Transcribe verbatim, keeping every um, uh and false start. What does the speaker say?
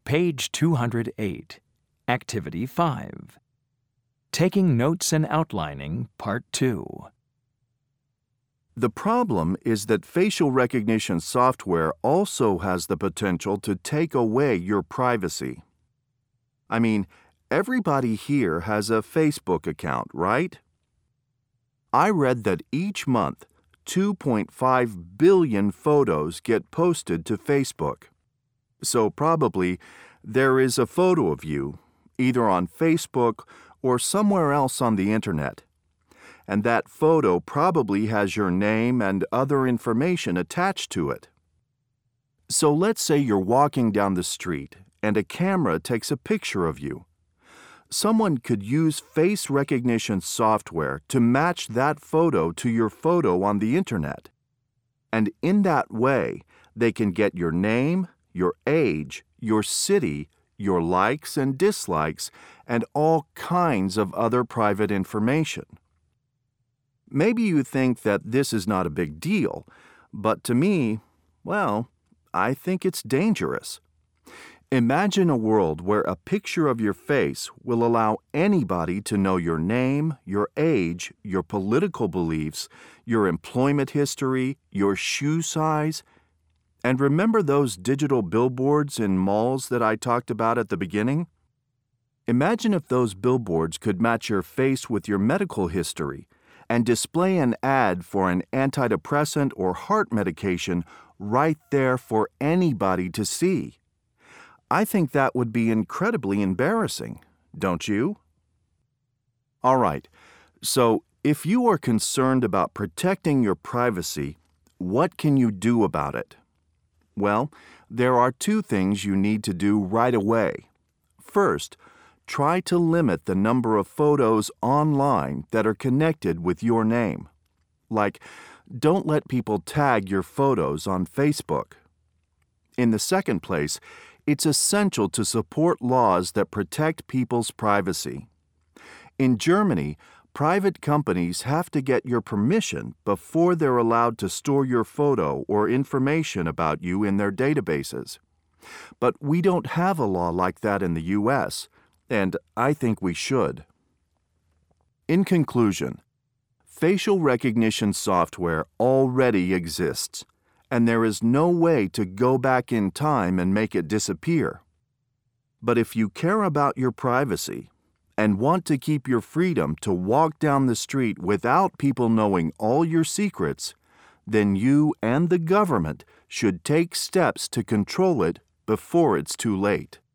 Page two hundred eight, Activity five. Taking Notes and Outlining, Part two. The problem is that facial recognition software also has the potential to take away your privacy. I mean, everybody here has a Facebook account, right? I read that each month, two point five billion photos get posted to Facebook. So probably there is a photo of you, either on Facebook or somewhere else on the internet. And that photo probably has your name and other information attached to it. So let's say you're walking down the street and a camera takes a picture of you. Someone could use face recognition software to match that photo to your photo on the internet. And in that way, they can get your name, your age, your city, your likes and dislikes, and all kinds of other private information. Maybe you think that this is not a big deal, but to me, well, I think it's dangerous. Imagine a world where a picture of your face will allow anybody to know your name, your age, your political beliefs, your employment history, your shoe size. And remember those digital billboards in malls that I talked about at the beginning? Imagine if those billboards could match your face with your medical history and display an ad for an antidepressant or heart medication right there for anybody to see. I think that would be incredibly embarrassing, don't you? All right, so if you are concerned about protecting your privacy, what can you do about it? Well, there are two things you need to do right away. First, try to limit the number of photos online that are connected with your name. Like, don't let people tag your photos on Facebook. In the second place, it's essential to support laws that protect people's privacy. In Germany, private companies have to get your permission before they're allowed to store your photo or information about you in their databases. But we don't have a law like that in the U S, and I think we should. In conclusion, facial recognition software already exists, and there is no way to go back in time and make it disappear. But if you care about your privacy and want to keep your freedom to walk down the street without people knowing all your secrets, then you and the government should take steps to control it before it's too late.